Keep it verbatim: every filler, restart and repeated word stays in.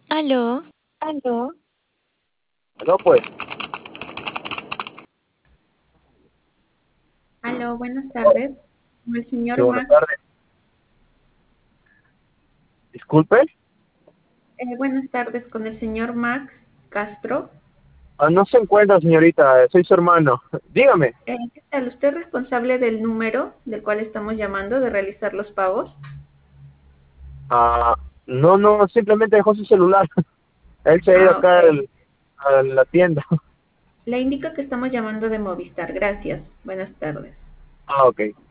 Aló, Aló. Aló, pues. Aló, buenas tardes. Con el Sí, señor buenas Max. tardes. Disculpe. Eh, buenas tardes con el señor Max Castro. Ah, no se encuentra, señorita. Soy su hermano. Dígame. Eh, ¿qué tal? ¿Usted es responsable del número del cual estamos llamando de realizar los pagos? Ah, no, no, simplemente dejó su celular. Él se ha ido Ah, acá ok. al- a la tienda. Le indico que estamos llamando de Movistar. Gracias. Buenas tardes. Ah, ok.